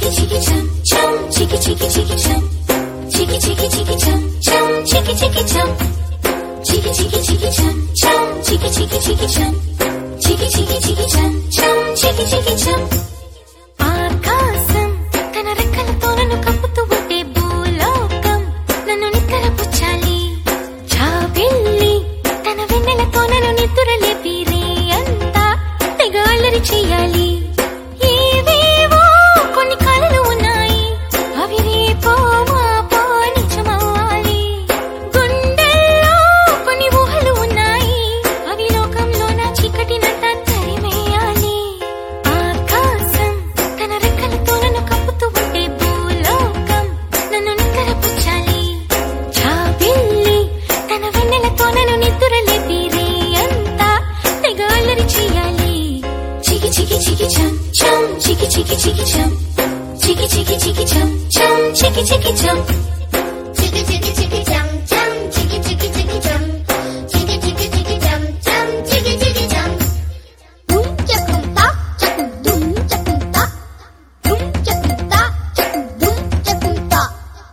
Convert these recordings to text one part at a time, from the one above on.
ఆకాశం తన రెక్కలతో నన్ను కప్పుతూ ఉంటే భూలోకం నన్ను నిక్కరపుచ్చాలి. జాబిల్లి తన వెన్నెలతో నన్ను నిద్రలేపి రే అంతా తెగ అల్లరి చెయ్యాలి. ఏవేవో కొన్ని కలలు ఉన్నాయి, అవి రేపో మాపో నిజమవ్వాలి. గుండెల్లో కొన్ని ఊహలు ఉన్నాయి, అవి లోకంలో నా చీకటినంతా తరిమేయాలి. ఆకాశం తన రెక్కలతో నన్ను కప్పుతూ ఉంటే భూలోకం నన్ను నిక్కరపుచ్చాలి. జాబిల్లి తన వెన్నెలతో నన్ను నిద్రలేపి రే అంతా తెగ అల్లరి చెయ్యాలి. చికి చికి చికి చం చం చికి చికి చికి చం చికి చికి చికి చం చం చికి చికి చం చికి చికి చికి చం చం చికి చికి చికి చం చికి చికి చికి చం చం చికి చికి చం దుమ్ చకుం తా చకుం దుమ్ చకుం తా దుమ్ చకుం తా చకుం దుమ్ చకుం తా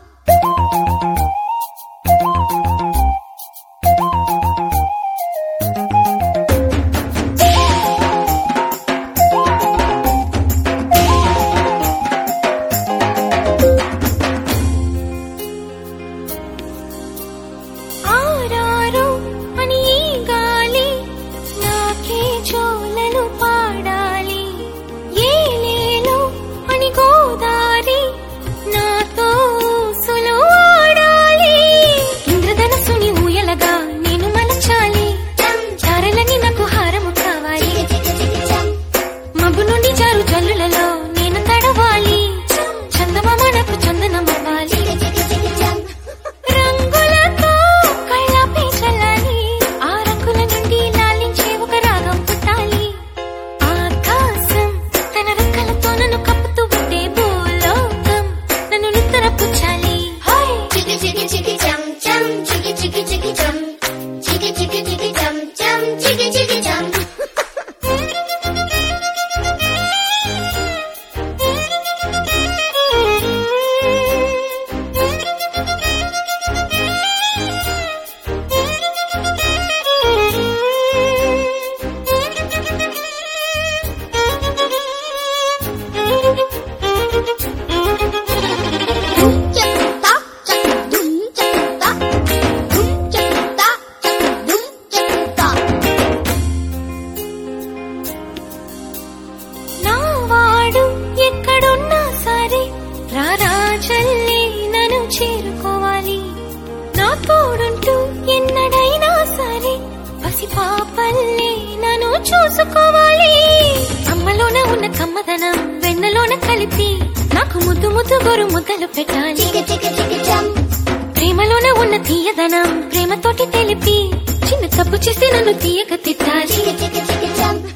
ఆరారు అని ఈ గాలి నాకే జోలలు పాడాలి. ఏలేలు అని గోదారి నాతో ఊసులు ఆడాలి. ఇంద్రధనస్సుని ఊయలగా నేను మలచాలి. చారలని నాకు హారము కావాలి. మబ్బు నుండి జారు జల్లులలో నేను తడవాలి. చందమామ నాకు చందనమవ్వాలి. రంగులతో కళ్ళపై చల్లాలి. ఆ రంగుల నుండి లాలించే ఒక రాగం పుట్టాలి. ఆకాశం తన రెక్కలతో నన్ను కప్పుతూ ఉంటే భూలోకం నన్ను నిద్రపుచ్చాలి. చికి చికి చికి చం చం చికి చికి చికి చం చికి చికి చికి చం చం చికి చికి చం దుమ్ చకుం తా చకుం దుమ్ చకుం తా దుమ్ చకుం తా చకుం దుమ్ చకుం తా నా వాడు ఎక్కడున్నా సరే రారాజల్లే నన్ను చేరుకోవాలి. నా తోడుంటూ ఎన్నడైనా సరే పసిపాపల్లే నన్ను చూసుకోవాలి. అమ్మలోన ఉన్న కమ్మదనం వెన్నలోన కలిపి నాకు ముద్దు ముద్దు గొరు ముద్దలు పెట్టాలి. చికి చికి చికి చం ప్రేమలోన ఉన్న తీయదనం ప్రేమతోటి తెలిపి చిన్న తప్పు చేసి నన్ను తీయక తిట్టాలి. చికి చికి చికి చం